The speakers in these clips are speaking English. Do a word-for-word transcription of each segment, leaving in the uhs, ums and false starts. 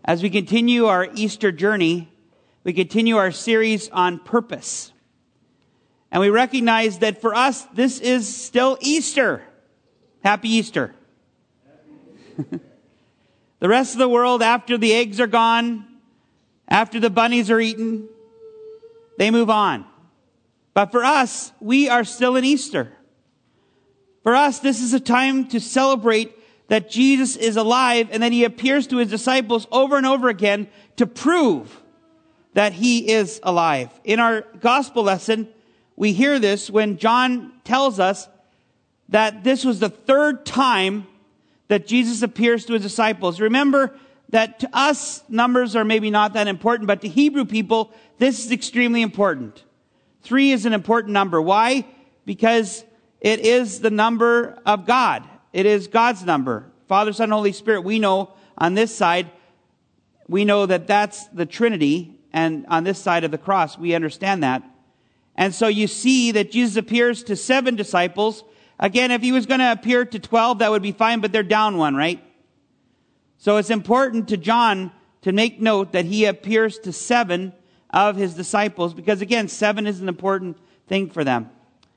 As we continue our Easter journey, we continue our series on purpose. And we recognize that for us, this is still Easter. Happy Easter. The rest of the world, after the eggs are gone, after the bunnies are eaten, they move on. But for us, we are still in Easter. For us, this is a time to celebrate that Jesus is alive and that he appears to his disciples over and over again to prove that he is alive. In our gospel lesson, we hear this when John tells us that this was the third time that Jesus appears to his disciples. Remember that to us, numbers are maybe not that important, but to Hebrew people, this is extremely important. Three is an important number. Why? Because it is the number of God. It is God's number. Father, Son, Holy Spirit. We know on this side, we know that that's the Trinity. And on this side of the cross, we understand that. And so you see that Jesus appears to seven disciples. Again, if he was going to appear to twelve, that would be fine, but they're down one, right? So it's important to John to make note that he appears to seven of his disciples, because again, seven is an important thing for them.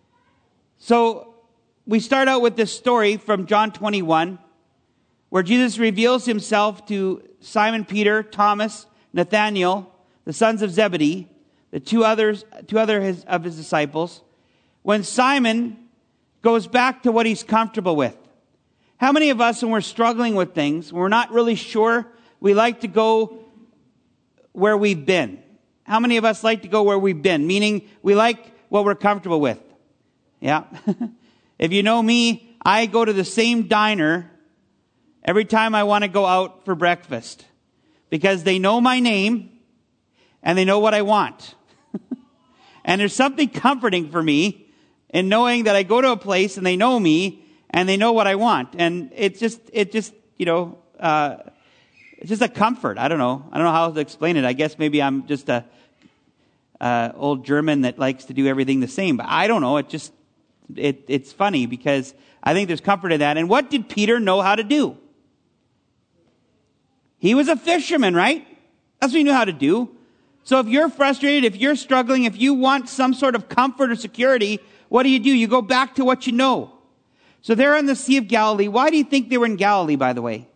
So we start out with this story from John twenty-one, where Jesus reveals himself to Simon Peter, Thomas, Nathanael, the sons of Zebedee, the two others, two other his, of his disciples, when Simon goes back to what he's comfortable with. How many of us, when we're struggling with things, when we're not really sure, we like to go where we've been? How many of us like to go where we've been? Meaning, we like what we're comfortable with. Yeah. If you know me, I go to the same diner every time I want to go out for breakfast, because they know my name and they know what I want. And there's something comforting for me in knowing that I go to a place and they know me and they know what I want. And it's just, it just, you know, uh, it's just a comfort. I don't know. I don't know how to explain it. I guess maybe I'm just a, uh, old German that likes to do everything the same, but I don't know. It just, it, it's funny because I think there's comfort in that. And what did Peter know how to do? He was a fisherman, right? That's what he knew how to do. So if you're frustrated, if you're struggling, if you want some sort of comfort or security, what do you do? You go back to what you know. So they're on the Sea of Galilee. Why do you think they were in Galilee, by the way?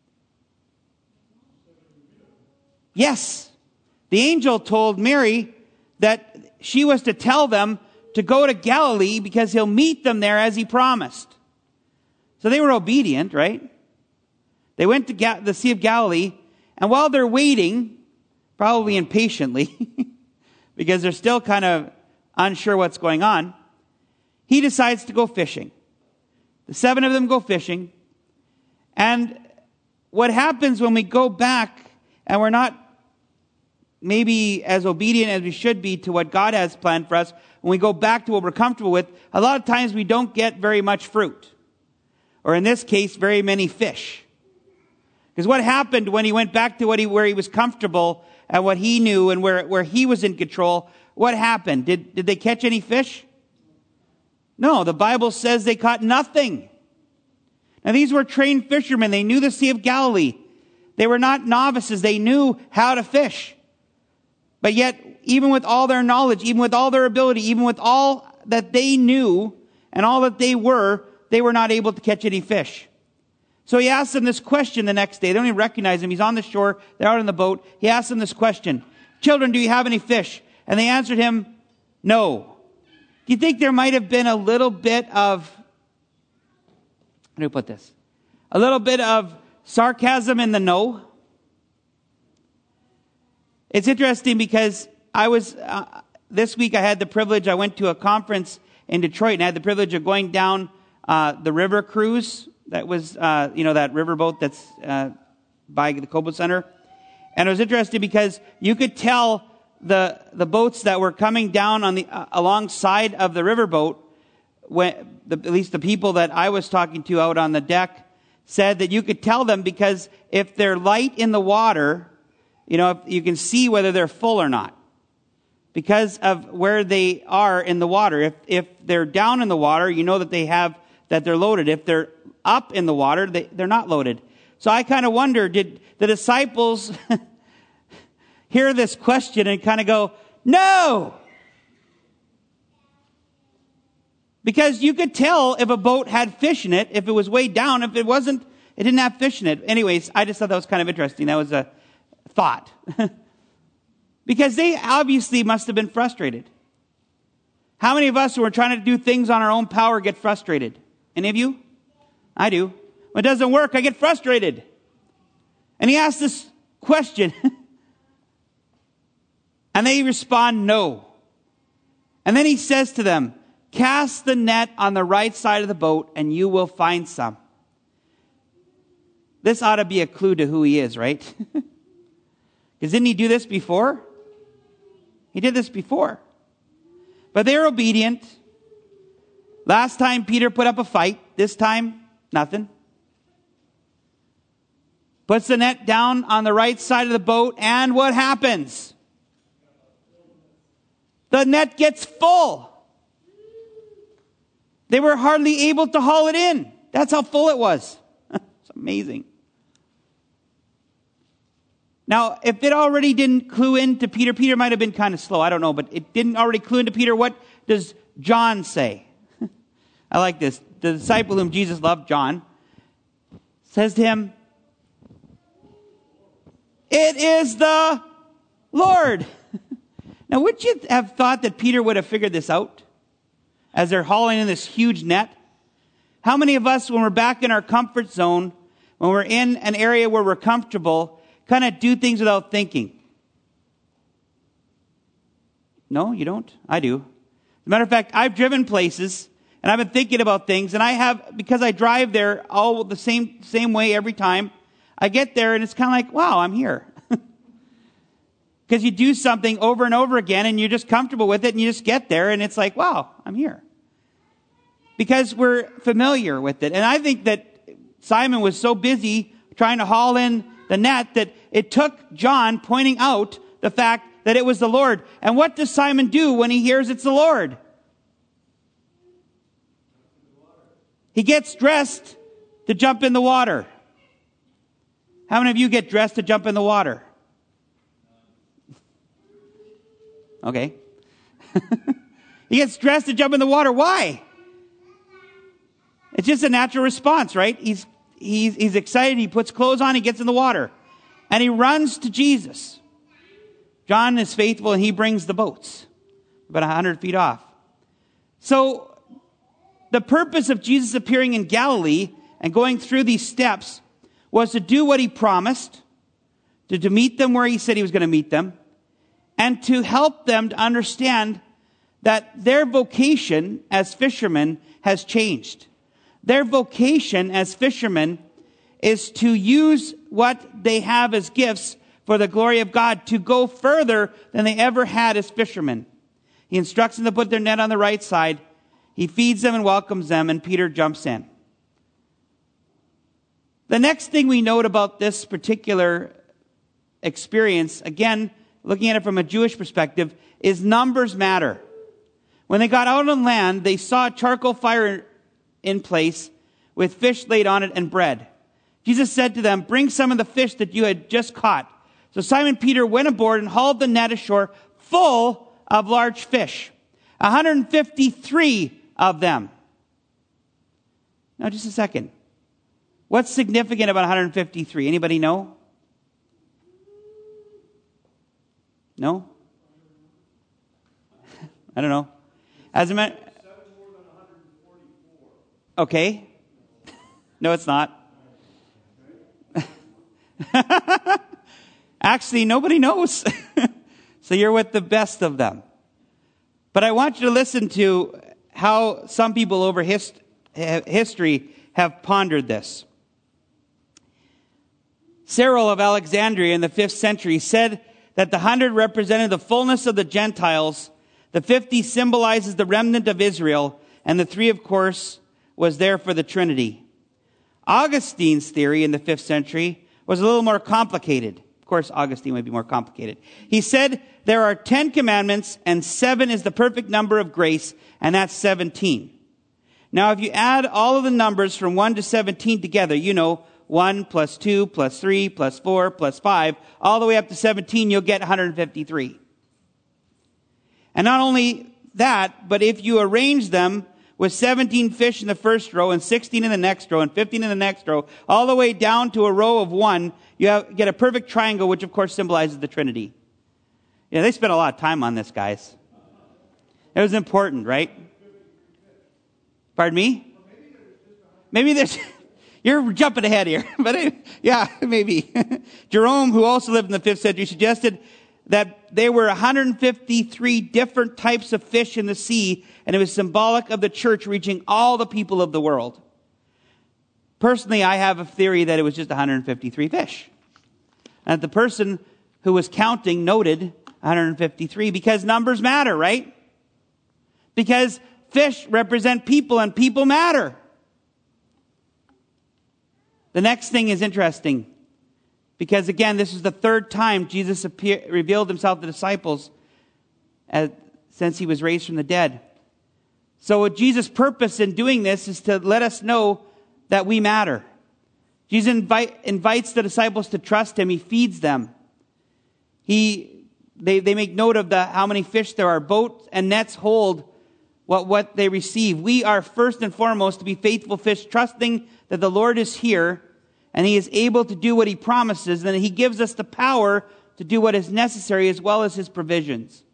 Yes. The angel told Mary that she was to tell them to go to Galilee because he'll meet them there as he promised. So they were obedient, right? They went to Ga- the Sea of Galilee, and while they're waiting, probably impatiently, because they're still kind of unsure what's going on, he decides to go fishing. The seven of them go fishing. And what happens when we go back and we're not maybe as obedient as we should be to what God has planned for us, when we go back to what we're comfortable with, a lot of times we don't get very much fruit. Or in this case, very many fish. Because what happened when he went back to what he, where he was comfortable and what he knew and where, where he was in control, what happened? Did, did they catch any fish? No, the Bible says they caught nothing. Now these were trained fishermen. They knew the Sea of Galilee. They were not novices. They knew how to fish. But yet, even with all their knowledge, even with all their ability, even with all that they knew and all that they were, they were not able to catch any fish. So he asked them this question the next day. They don't even recognize him. He's on the shore. They're out on the boat. He asked them this question. Children, do you have any fish? And they answered him, no. Do you think there might have been a little bit of, how do I put this? A little bit of sarcasm in the no? It's interesting because I was, uh, this week I had the privilege, I went to a conference in Detroit and I had the privilege of going down uh, the river cruise. That was, uh, you know, that riverboat that's uh, by the Cobo Center. And it was interesting because you could tell the the boats that were coming down on the uh, alongside of the riverboat, when the, at least the people that I was talking to out on the deck said that you could tell them because if they're light in the water, you know, if you can see whether they're full or not because of where they are in the water. If if they're down in the water, you know that they have that they're loaded. If they're up in the water, they, they're not loaded. So I kind of wonder, did the disciples hear this question and kind of go, no? Because you could tell if a boat had fish in it, if it was weighed down. If it wasn't, it didn't have fish in it. Anyways, I just thought that was kind of interesting. That was a thought. Because they obviously must have been frustrated. How many of us who are trying to do things on our own power get frustrated? Any of you? I do. When it doesn't work, I get frustrated. And he asks this question. And they respond, no. And then he says to them, cast the net on the right side of the boat and you will find some. This ought to be a clue to who he is, right? Because didn't he do this before? He did this before. But they're obedient. Last time Peter put up a fight. This time, nothing. Puts the net down on the right side of the boat, and what happens? The net gets full. They were hardly able to haul it in. That's how full it was. It's amazing. Now, if it already didn't clue into Peter, Peter might have been kind of slow. I don't know, but it didn't already clue into Peter. What does John say? I like this. The disciple whom Jesus loved, John, says to him, it is the Lord. Now, would you have thought that Peter would have figured this out as they're hauling in this huge net? How many of us, when we're back in our comfort zone, when we're in an area where we're comfortable, kind of do things without thinking? No, you don't? I do. As a matter of fact, I've driven places and I've been thinking about things, and I have, because I drive there all the same same way every time, I get there and it's kind of like, wow, I'm here. Because you do something over and over again and you're just comfortable with it and you just get there and it's like, wow, I'm here. Because we're familiar with it. And I think that Simon was so busy trying to haul in the net that it took John pointing out the fact that it was the Lord. And what does Simon do when he hears it's the Lord? He gets dressed to jump in the water. How many of you get dressed to jump in the water? Okay. He gets dressed to jump in the water. Why? It's just a natural response, right? He's He's, he's excited. He puts clothes on. He gets in the water. And he runs to Jesus. John is faithful and he brings the boats. About one hundred feet off. So the purpose of Jesus appearing in Galilee and going through these steps was to do what he promised. To, to meet them where he said he was going to meet them. And to help them to understand that their vocation as fishermen has changed. Their vocation as fishermen is to use what they have as gifts for the glory of God to go further than they ever had as fishermen. He instructs them to put their net on the right side. He feeds them and welcomes them, and Peter jumps in. The next thing we note about this particular experience, again, looking at it from a Jewish perspective, is numbers matter. When they got out on land, they saw a charcoal fire in place with fish laid on it and bread. Jesus said to them, bring some of the fish that you had just caught. So Simon Peter went aboard and hauled the net ashore full of large fish. one hundred fifty-three of them. Now just a second. What's significant about one hundred fifty-three? Anybody know? No? I don't know. As a matter... Okay. No, it's not. Actually, nobody knows. So you're with the best of them. But I want you to listen to how some people over hist- history have pondered this. Cyril of Alexandria in the fifth century said that the hundred represented the fullness of the Gentiles, the fifty symbolizes the remnant of Israel, and the three, of course, was there for the Trinity. Augustine's theory in the fifth century was a little more complicated. Of course, Augustine would be more complicated. He said there are ten commandments and seven is the perfect number of grace, and that's seventeen. Now, if you add all of the numbers from one to seventeen together, you know, one plus two plus three plus four plus five, all the way up to seventeen, you'll get one hundred fifty-three. And not only that, but if you arrange them with seventeen fish in the first row and sixteen in the next row and fifteen in the next row, all the way down to a row of one, you have, get a perfect triangle, which of course symbolizes the Trinity. Yeah, they spent a lot of time on this, guys. It was important, right? Pardon me? Maybe there's, you're jumping ahead here, but it, yeah, maybe. Jerome, who also lived in the fifth century, suggested that there were one hundred fifty-three different types of fish in the sea, and it was symbolic of the church reaching all the people of the world. Personally, I have a theory that it was just one hundred fifty-three fish. And the person who was counting noted one hundred fifty-three because numbers matter, right? Because fish represent people and people matter. The next thing is interesting. Because again, this is the third time Jesus appear, revealed himself to the disciples as, since he was raised from the dead. So Jesus' purpose in doing this is to let us know that we matter. Jesus invite, invites the disciples to trust him. He feeds them. He, they, they make note of the how many fish there are. Boats and nets hold what, what they receive. We are first and foremost to be faithful fish, trusting that the Lord is here and he is able to do what he promises, and he gives us the power to do what is necessary as well as his provisions.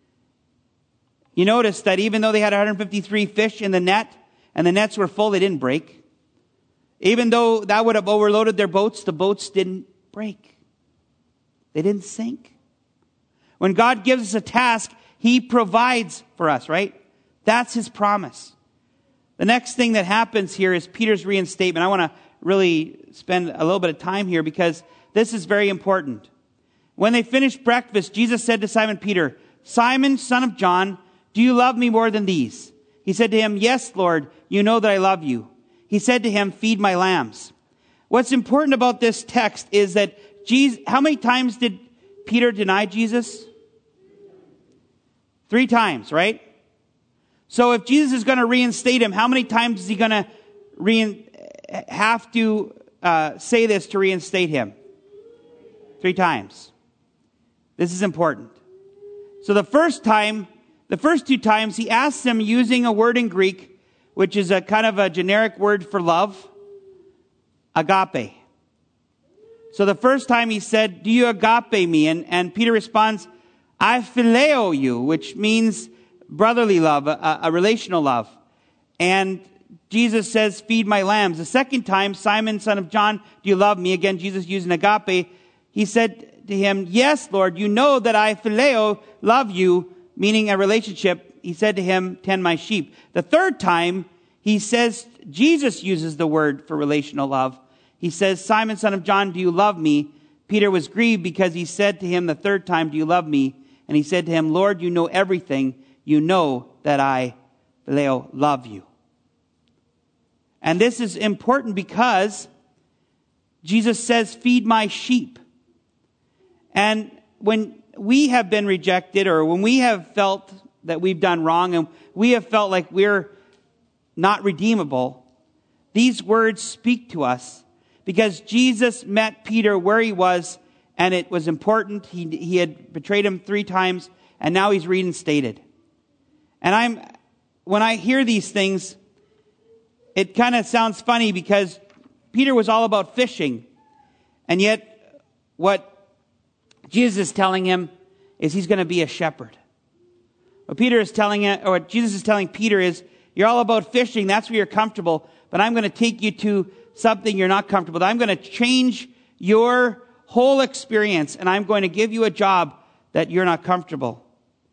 You notice that even though they had one hundred fifty-three fish in the net, and the nets were full, they didn't break. Even though that would have overloaded their boats, the boats didn't break. They didn't sink. When God gives us a task, he provides for us, right? That's his promise. The next thing that happens here is Peter's reinstatement. I want to really spend a little bit of time here because this is very important. When they finished breakfast, Jesus said to Simon Peter, "Simon, son of John, do you love me more than these?" He said to him, "Yes, Lord, you know that I love you." He said to him, "Feed my lambs." What's important about this text is that Jesus, how many times did Peter deny Jesus? Three times, right? So if Jesus is going to reinstate him, how many times is he going to rein, have to uh, say this to reinstate him? Three times. This is important. So the first time, the first two times, he asks him using a word in Greek, which is a kind of a generic word for love, agape. So the first time he said, "Do you agape me?" And, and Peter responds, "I phileo you," which means brotherly love, a, a relational love. And Jesus says, "Feed my lambs." The second time, "Simon, son of John, do you love me?" Again, Jesus using agape. He said to him, "Yes, Lord, you know that I phileo, love you," meaning a relationship. He said to him, "Tend my sheep." The third time, he says, Jesus uses the word for relational love. He says, "Simon, son of John, do you love me?" Peter was grieved because he said to him the third time, "Do you love me?" And he said to him, "Lord, you know everything. You know that I, phileo, love you." And this is important because Jesus says, "Feed my sheep." And when we have been rejected, or when we have felt that we've done wrong, and we have felt like we're not redeemable, these words speak to us because Jesus met Peter where he was, and it was important. He, he had betrayed him three times, and now he's reinstated. And I'm, when I hear these things, it kind of sounds funny because Peter was all about fishing. And yet, what Jesus is telling him is he's going to be a shepherd. What Peter is telling him, or what Jesus is telling Peter is, you're all about fishing, that's where you're comfortable, but I'm going to take you to something you're not comfortable with. I'm going to change your whole experience, and I'm going to give you a job that you're not comfortable.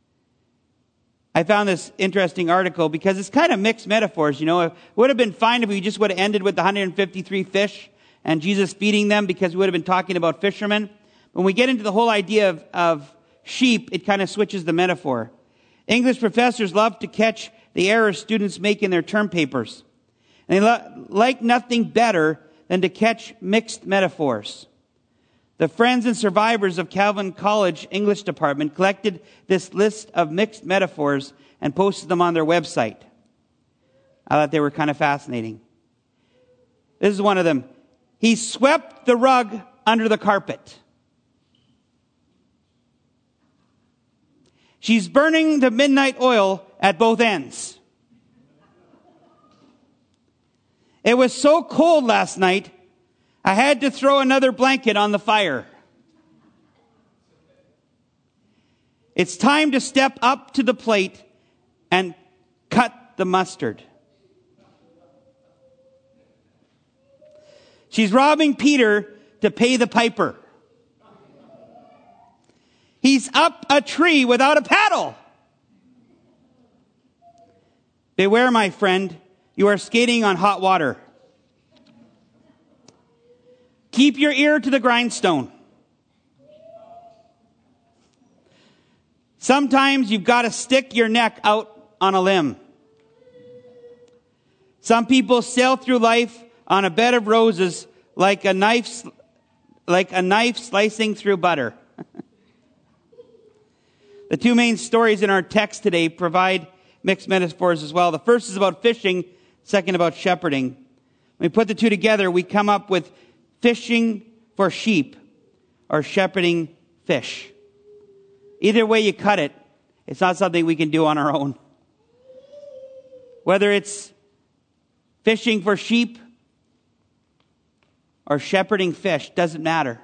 I found this interesting article because it's kind of mixed metaphors. You know, it would have been fine if we just would have ended with the one hundred fifty-three fish and Jesus feeding them, because we would have been talking about fishermen. When we get into the whole idea of, of sheep, it kind of switches the metaphor. English professors love to catch the errors students make in their term papers. And they lo- like nothing better than to catch mixed metaphors. The Friends and Survivors of Calvin College English Department collected this list of mixed metaphors and posted them on their website. I thought they were kind of fascinating. This is one of them. He swept the rug under the carpet. She's burning the midnight oil at both ends. It was so cold last night, I had to throw another blanket on the fire. It's time to step up to the plate and cut the mustard. She's robbing Peter to pay the piper. He's up a tree without a paddle. Beware, my friend, you are skating on hot water. Keep your ear to the grindstone. Sometimes you've got to stick your neck out on a limb. Some people sail through life on a bed of roses like a knife, like a knife slicing through butter. The two main stories in our text today provide mixed metaphors as well. The first is about fishing, second about shepherding. When we put the two together, we come up with fishing for sheep or shepherding fish. Either way you cut it, it's not something we can do on our own. Whether it's fishing for sheep or shepherding fish, doesn't matter.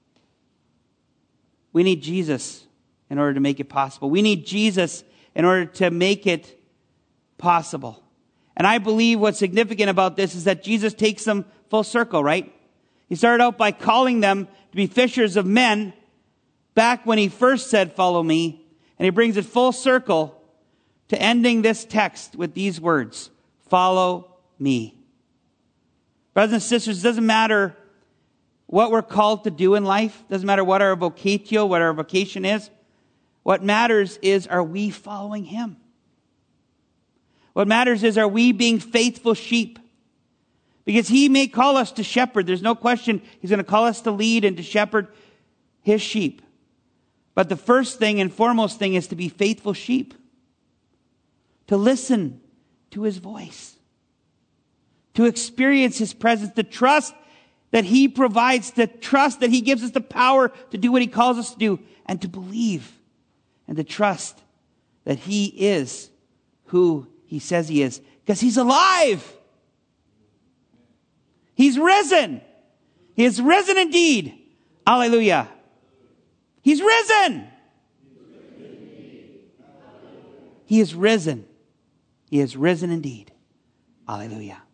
We need Jesus in order to make it possible. We need Jesus in order to make it possible. And I believe what's significant about this is that Jesus takes them full circle, right? He started out by calling them to be fishers of men back when he first said, "Follow me." And he brings it full circle to ending this text with these words, "Follow me." Brothers and sisters, it doesn't matter what we're called to do in life. It doesn't matter what our vocatio, what our vocation is. What matters is, are we following him? What matters is, are we being faithful sheep? Because he may call us to shepherd. There's no question he's going to call us to lead and to shepherd his sheep. But the first thing and foremost thing is to be faithful sheep. To listen to his voice. To experience his presence. To trust that he provides. To trust that he gives us the power to do what he calls us to do. And to believe and to trust that he is who he says he is. Because he's alive. He's risen. He is risen indeed. Hallelujah. He's risen. He is risen. He is risen indeed. Hallelujah.